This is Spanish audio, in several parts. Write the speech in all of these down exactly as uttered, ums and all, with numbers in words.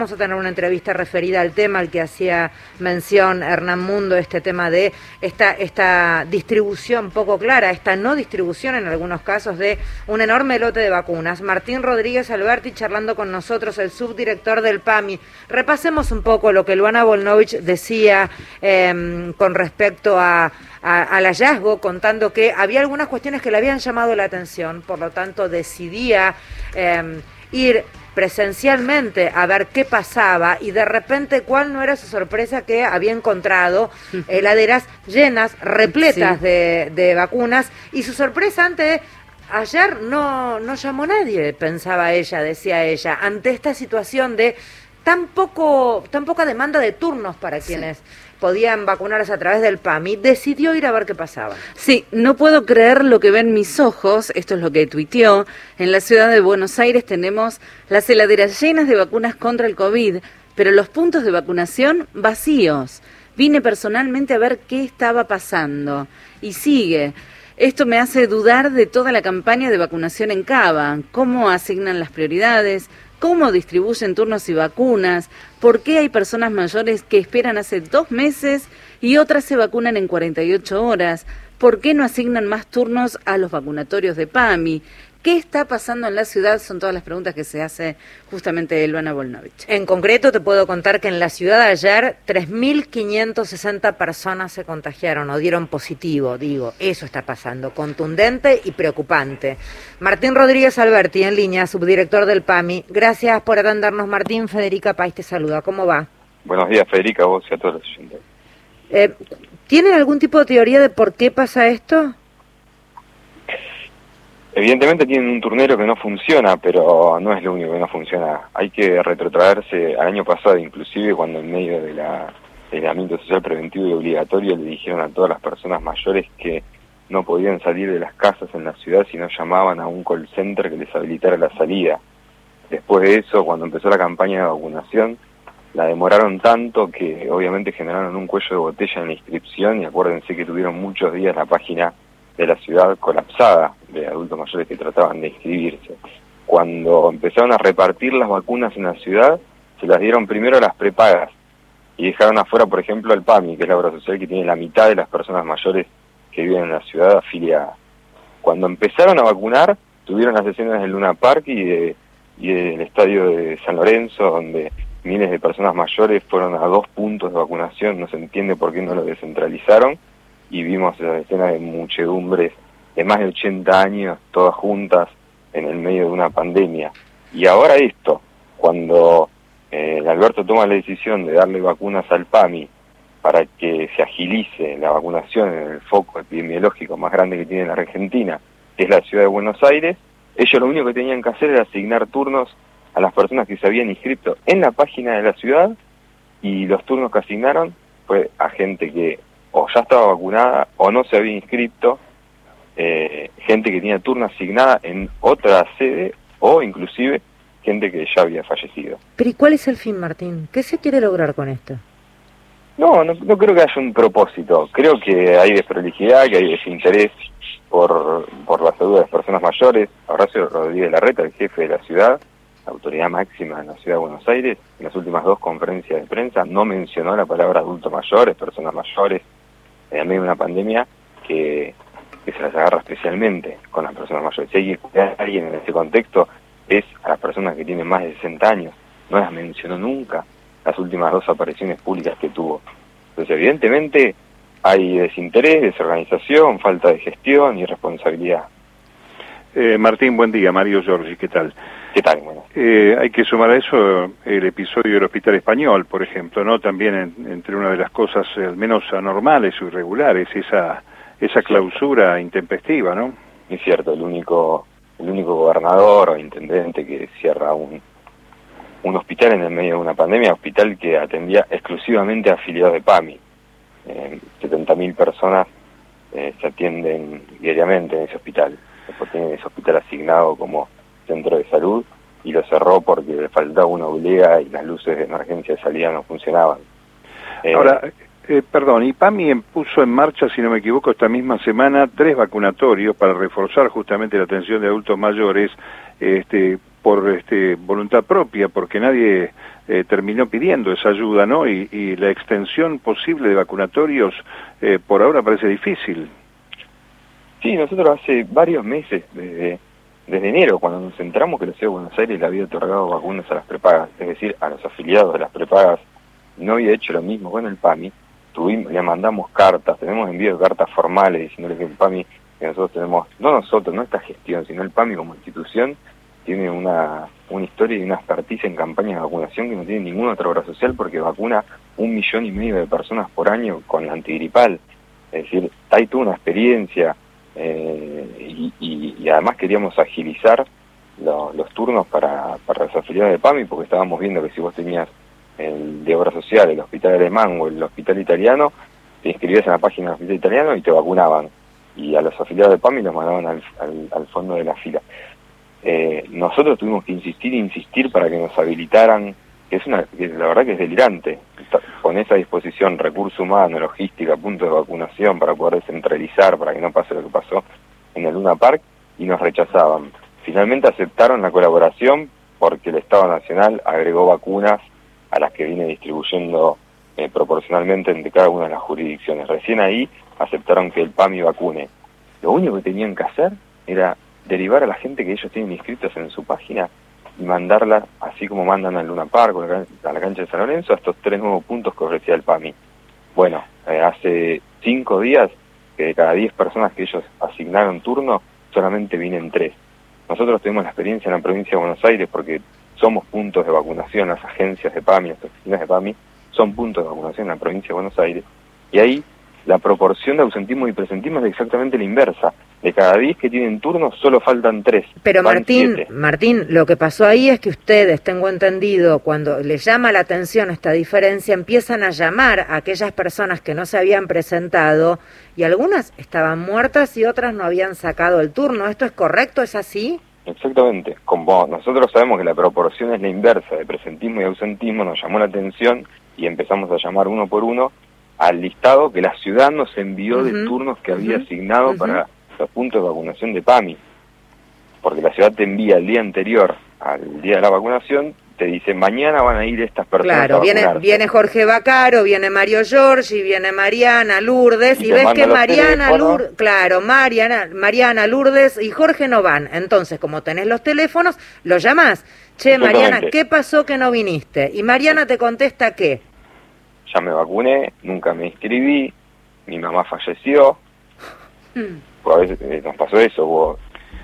Vamos a tener una entrevista referida al tema al que hacía mención Hernán Mundo, este tema de esta, esta distribución poco clara, esta no distribución en algunos casos de un enorme lote de vacunas. Martín Rodríguez Alberti charlando con nosotros, el subdirector del PAMI. Repasemos un poco lo que Luana Volnovich decía eh, con respecto a, a, al hallazgo, contando que había algunas cuestiones que le habían llamado la atención, por lo tanto decidía eh, ir presencialmente a ver qué pasaba y de repente cuál no era su sorpresa que había encontrado heladeras llenas, repletas sí. de, de vacunas, y su sorpresa ante ayer no, no llamó nadie, pensaba ella, decía ella, ante esta situación de tan poco, tan poca demanda de turnos para quienes sí. podían vacunarse a través del PAMI, decidió ir a ver qué pasaba. Sí, no puedo creer lo que ven mis ojos, esto es lo que tuiteó. En la ciudad de Buenos Aires tenemos las heladeras llenas de vacunas contra el COVID, pero los puntos de vacunación vacíos. Vine personalmente a ver qué estaba pasando. Y sigue. Esto me hace dudar de toda la campaña de vacunación en Cava, cómo asignan las prioridades, cómo distribuyen turnos y vacunas, por qué hay personas mayores que esperan hace dos meses y otras se vacunan en cuarenta y ocho horas, por qué no asignan más turnos a los vacunatorios de PAMI. ¿Qué está pasando en la ciudad? Son todas las preguntas que se hace justamente Luana Volnovich. En concreto te puedo contar que en la ciudad ayer tres mil quinientas sesenta personas se contagiaron o dieron positivo, digo, eso está pasando, contundente y preocupante. Martín Rodríguez Alberti en línea, subdirector del PAMI. Gracias por atendernos, Martín. Federica País te saluda, ¿cómo va? Buenos días, Federica, a vos y a todos los oyentes. Eh, ¿Tienen algún tipo de teoría de por qué pasa esto? Evidentemente tienen un turnero que no funciona, pero no es lo único que no funciona. Hay que retrotraerse al año pasado, inclusive cuando en medio de la, del aislamiento social preventivo y obligatorio le dijeron a todas las personas mayores que no podían salir de las casas en la ciudad si no llamaban a un call center que les habilitara la salida. Después de eso, cuando empezó la campaña de vacunación, la demoraron tanto que obviamente generaron un cuello de botella en la inscripción, y acuérdense que tuvieron muchos días la página de la ciudad colapsada de adultos mayores que trataban de inscribirse. Cuando empezaron a repartir las vacunas en la ciudad, se las dieron primero a las prepagas y dejaron afuera, por ejemplo, al PAMI, que es la obra social que tiene la mitad de las personas mayores que viven en la ciudad afiliadas. Cuando empezaron a vacunar, tuvieron las escenas del Luna Park y, de, y del estadio de San Lorenzo, donde miles de personas mayores fueron a dos puntos de vacunación, no se entiende por qué no lo descentralizaron, y vimos esas escenas de muchedumbres de más de ochenta años, todas juntas, en el medio de una pandemia. Y ahora esto, cuando eh, Alberto toma la decisión de darle vacunas al PAMI para que se agilice la vacunación en el foco epidemiológico más grande que tiene la Argentina, que es la ciudad de Buenos Aires, ellos lo único que tenían que hacer era asignar turnos a las personas que se habían inscrito en la página de la ciudad, y los turnos que asignaron fue a gente que o ya estaba vacunada o no se había inscrito, eh, gente que tenía turno asignada en otra sede o inclusive gente que ya había fallecido. Pero ¿y cuál es el fin, Martín? ¿Qué se quiere lograr con esto? No, no, no creo que haya un propósito. Creo que hay desprolijidad, que hay desinterés por, por la salud de las personas mayores. Horacio Rodríguez Larreta, el jefe de la ciudad, la autoridad máxima en la ciudad de Buenos Aires, en las últimas dos conferencias de prensa no mencionó la palabra adultos mayores, personas mayores, en medio de una pandemia que, que se las agarra especialmente con las personas mayores. Si hay que cuidar a alguien en ese contexto, es a las personas que tienen más de sesenta años. No las mencionó nunca las últimas dos apariciones públicas que tuvo. Entonces, evidentemente, hay desinterés, desorganización, falta de gestión y responsabilidad. Eh, Martín, buen día. Mario Giorgi, ¿qué tal? ¿Qué tal? Bueno. Eh, hay que sumar a eso el episodio del Hospital Español, por ejemplo, ¿no? También en, entre una de las cosas eh, al menos anormales o irregulares, esa esa clausura intempestiva, ¿no? Es cierto, el único el único gobernador o intendente que cierra un un hospital en el medio de una pandemia, hospital que atendía exclusivamente a afiliados de PAMI. Eh, setenta mil personas eh, se atienden diariamente en ese hospital. Después tienen ese hospital asignado como centro de salud y lo cerró porque le faltaba una oblea y las luces de emergencia de salida no funcionaban. Eh, Ahora, eh, perdón, y PAMI puso en marcha, si no me equivoco, esta misma semana tres vacunatorios para reforzar justamente la atención de adultos mayores. Este, por este, voluntad propia, porque nadie eh, terminó pidiendo esa ayuda, ¿no? Y, y la extensión posible de vacunatorios eh, por ahora parece difícil. Sí, nosotros hace varios meses, desde, desde enero, cuando nos enteramos que la Ciudad de Buenos Aires le había otorgado vacunas a las prepagas, es decir, a los afiliados de las prepagas, no había hecho lo mismo con el PAMI, tuvimos, le mandamos cartas, tenemos envío de cartas formales diciéndole que el PAMI, que nosotros tenemos, no nosotros, no esta gestión, sino el PAMI como institución, tiene una, una historia y una expertise en campañas de vacunación que no tiene ninguna otra obra social porque vacuna un millón y medio de personas por año con la antigripal. Es decir, hay toda una experiencia eh, y, y, y además queríamos agilizar lo, los turnos para, para los afiliados de PAMI porque estábamos viendo que si vos tenías el de obra social, el hospital alemán o el hospital italiano, te inscribías en la página del hospital italiano y te vacunaban. Y a los afiliados de PAMI los mandaban al, al, al fondo de la fila. Eh, nosotros tuvimos que insistir e insistir para que nos habilitaran, que es una, que la verdad que es delirante, con esa disposición, recurso humano, logística, punto de vacunación para poder descentralizar, para que no pase lo que pasó en el Luna Park, y nos rechazaban. Finalmente aceptaron la colaboración porque el Estado Nacional agregó vacunas a las que viene distribuyendo eh, proporcionalmente entre cada una de las jurisdicciones. Recién ahí aceptaron que el PAMI vacune. Lo único que tenían que hacer era derivar a la gente que ellos tienen inscritos en su página y mandarla, así como mandan al Luna Park o a la cancha de San Lorenzo, a estos tres nuevos puntos que ofrecía el PAMI. Bueno, eh, hace cinco días que de cada diez personas que ellos asignaron turno, solamente vienen tres. Nosotros tenemos la experiencia en la provincia de Buenos Aires porque somos puntos de vacunación, las agencias de PAMI, las oficinas de PAMI, son puntos de vacunación en la provincia de Buenos Aires. Y ahí la proporción de ausentismo y presentismo es exactamente la inversa. De cada diez que tienen turno, solo faltan tres. Pero Martín, siete. Martín, lo que pasó ahí es que ustedes, tengo entendido, cuando les llama la atención esta diferencia, empiezan a llamar a aquellas personas que no se habían presentado y algunas estaban muertas y otras no habían sacado el turno. ¿Esto es correcto? ¿Es así? Exactamente. Como nosotros sabemos que la proporción es la inversa de presentismo y ausentismo, nos llamó la atención y empezamos a llamar uno por uno al listado que la ciudad nos envió uh-huh. de turnos que había uh-huh. asignado uh-huh. para los puntos de vacunación de PAMI. Porque la ciudad te envía el día anterior al día de la vacunación, te dice mañana van a ir estas personas claro, a vacunarse. Viene, viene Jorge Bacaro, viene Mario Giorgi, viene Mariana Lourdes, y, y ves que Mariana Lourdes, claro, Mariana, Mariana Lourdes y Jorge no van. Entonces, como tenés los teléfonos, los llamás. Che, Mariana, ¿qué pasó que no viniste? Y Mariana te contesta ¿qué? Ya me vacuné, nunca me inscribí, mi mamá falleció. Hmm. Pues a veces eh, nos pasó eso, hubo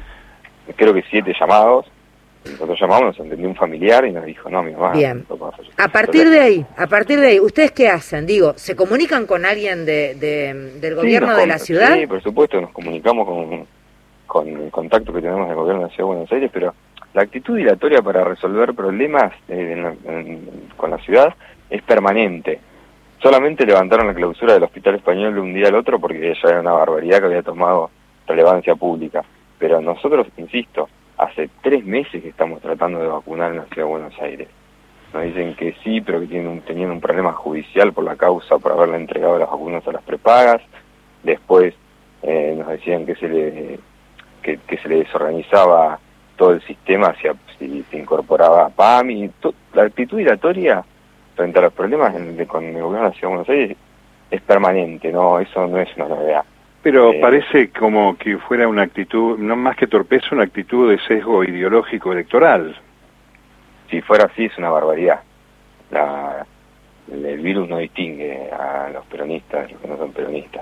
creo que siete llamados. Nosotros llamamos, nos entendió un familiar y nos dijo, no, mi mamá... Bien. A partir de ahí, a partir de ahí, ¿ustedes qué hacen? Digo, ¿se comunican con alguien de, de, del gobierno sí, de la ciudad? Sí, por supuesto, nos comunicamos con, con el contacto que tenemos del gobierno de la Ciudad de Buenos Aires, pero la actitud dilatoria para resolver problemas eh, en la, en, con la ciudad es permanente. Solamente levantaron la clausura del Hospital Español de un día al otro porque ya era una barbaridad que había tomado relevancia pública. Pero nosotros, insisto, hace tres meses que estamos tratando de vacunar en la Ciudad de Buenos Aires. Nos dicen que sí, pero que tienen un, tenían un problema judicial por la causa, por haberle entregado las vacunas a las prepagas. Después eh, nos decían que se le que, que se le desorganizaba todo el sistema hacia, si se incorporaba a PAMI. To, la actitud dilatoria frente a los problemas en, de, con el gobierno de la Ciudad de Buenos Aires es permanente, no, eso no es una novedad. Pero eh, parece como que fuera una actitud, no más que torpeza, una actitud de sesgo ideológico electoral. Si fuera así es una barbaridad. La, el virus no distingue a los peronistas de los que no son peronistas.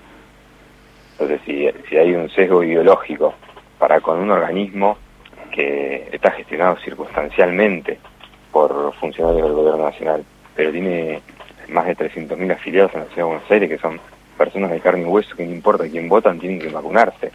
Entonces si, si hay un sesgo ideológico para con un organismo que está gestionado circunstancialmente por funcionarios del gobierno nacional, pero tiene más de trescientos mil afiliados en la Ciudad de Buenos Aires que son personas de carne y hueso que no importa quién votan, tienen que vacunarse.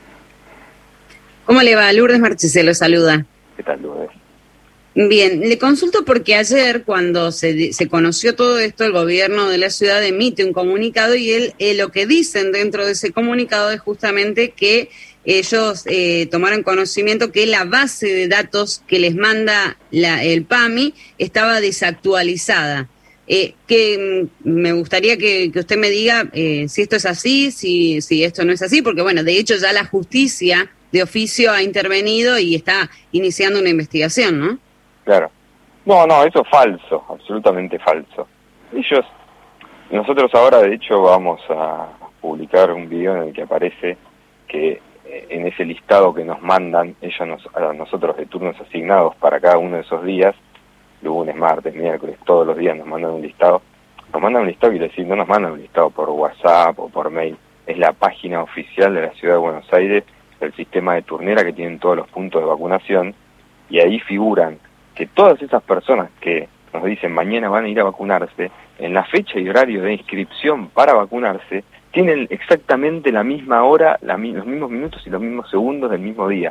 ¿Cómo le va? Lourdes Marcheselo saluda. ¿Qué tal, Lourdes? Bien, le consulto porque ayer cuando se, se conoció todo esto, el gobierno de la ciudad emite un comunicado y él, eh, lo que dicen dentro de ese comunicado es justamente que ellos eh, tomaron conocimiento que la base de datos que les manda la, el PAMI estaba desactualizada. Eh, que me gustaría que, que usted me diga eh, si esto es así, si, si esto no es así, porque bueno, de hecho ya la justicia de oficio ha intervenido y está iniciando una investigación, ¿no? Claro. No, no, eso es falso, absolutamente falso. Ellos, nosotros ahora de hecho vamos a publicar un video en el que aparece que en ese listado que nos mandan, ellos nos, a nosotros de turnos asignados para cada uno de esos días, lunes, martes, miércoles, todos los días nos mandan un listado. Nos mandan un listado, quiere decir, no nos mandan un listado por WhatsApp o por mail, es la página oficial de la Ciudad de Buenos Aires, del sistema de turnera que tienen todos los puntos de vacunación, y ahí figuran que todas esas personas que nos dicen mañana van a ir a vacunarse, en la fecha y horario de inscripción para vacunarse, tienen exactamente la misma hora, la, los mismos minutos y los mismos segundos del mismo día.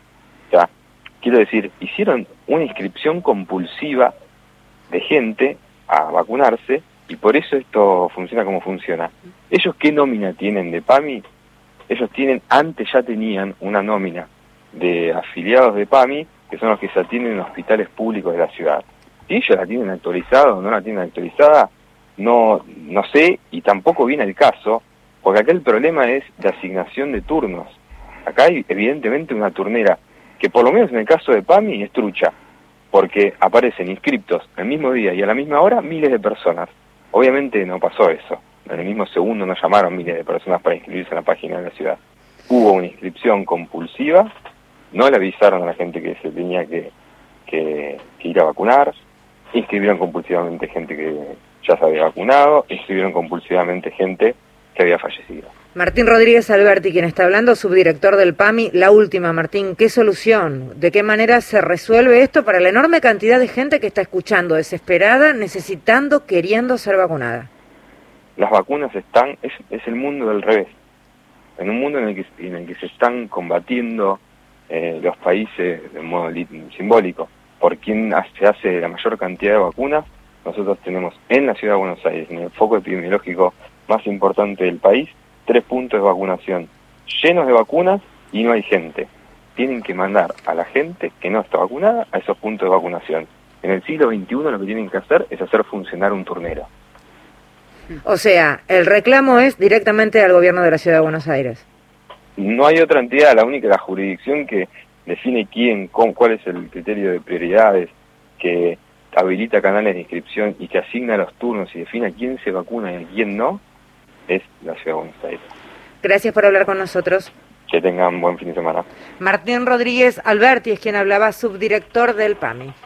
O sea, quiero decir, hicieron una inscripción compulsiva de gente a vacunarse y por eso esto funciona como funciona. ¿Ellos qué nómina tienen de PAMI? Ellos tienen, antes ya tenían una nómina de afiliados de PAMI, que son los que se atienden en hospitales públicos de la ciudad. Si ellos la tienen actualizada o no la tienen actualizada, no, no sé, y tampoco viene el caso, porque acá el problema es de asignación de turnos. Acá hay evidentemente una turnera, que por lo menos en el caso de PAMI es trucha, porque aparecen inscriptos el mismo día y a la misma hora miles de personas. Obviamente no pasó eso. En el mismo segundo no llamaron miles de personas para inscribirse en la página de la ciudad. Hubo una inscripción compulsiva, no le avisaron a la gente que se tenía que, que, que ir a vacunar, inscribieron compulsivamente gente que ya se había vacunado, inscribieron compulsivamente gente que había fallecido. Martín Rodríguez Alberti, quien está hablando, subdirector del PAMI. La última, Martín, ¿qué solución? ¿De qué manera se resuelve esto para la enorme cantidad de gente que está escuchando, desesperada, necesitando, queriendo ser vacunada? Las vacunas están, es, es el mundo del revés. En un mundo en el que, en el que se están combatiendo eh, los países de modo simbólico por quien se hace la mayor cantidad de vacunas, nosotros tenemos en la Ciudad de Buenos Aires, en el foco epidemiológico más importante del país, tres puntos de vacunación llenos de vacunas y no hay gente. Tienen que mandar a la gente que no está vacunada a esos puntos de vacunación. En el siglo veintiuno lo que tienen que hacer es hacer funcionar un turnero. O sea, el reclamo es directamente al gobierno de la Ciudad de Buenos Aires. No hay otra entidad, la única, la jurisdicción que define quién, con, cuál es el criterio de prioridades, que habilita canales de inscripción y que asigna los turnos y define a quién se vacuna y a quién no, es la Ciudad de Buenos Aires. Gracias por hablar con nosotros. Que tengan buen fin de semana. Martín Rodríguez Alberti es quien hablaba, subdirector del PAMI.